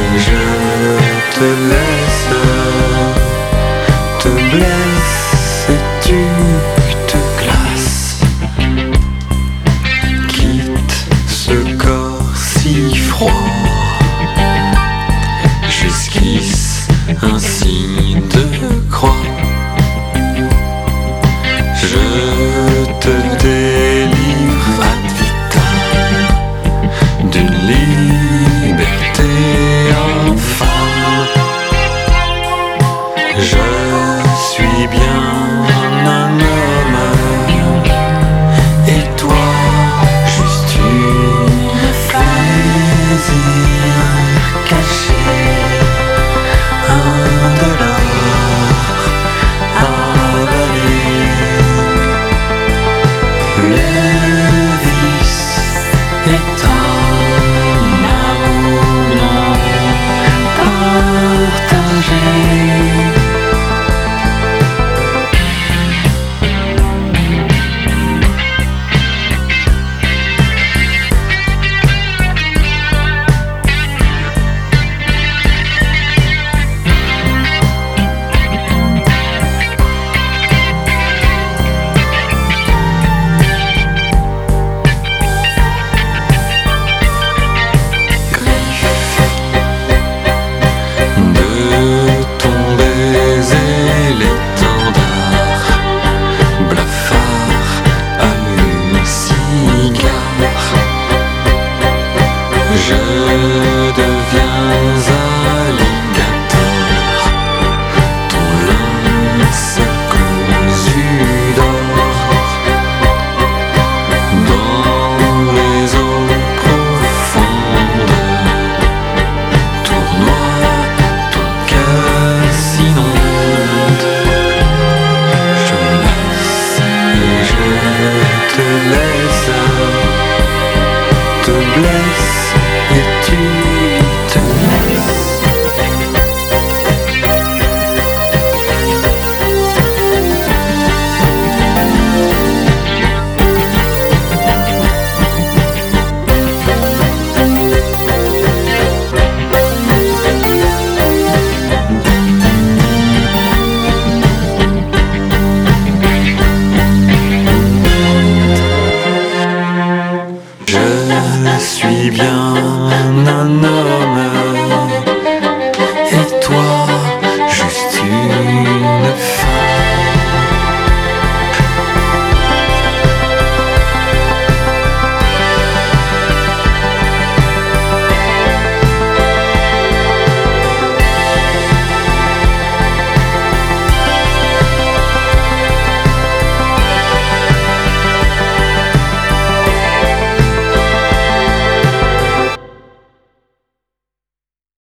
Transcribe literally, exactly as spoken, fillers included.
je te laisse, te blesse et tu te glaces. Quitte ce corps si froid, j'esquisse un signe de croix. Je te délivre ad vitam d'une liberté infâme. Je suis bien un homme et toi juste une plaisir caché, un dollar avalé. Le vice est un amour non partagé. Je deviens alligator, ton lynx cousu d'or. Dans les eaux profondes, tournoie, ton cœur s'inonde. Je me laisse et je te laisse, te blesse et tu te laisses. Je suis bien un homme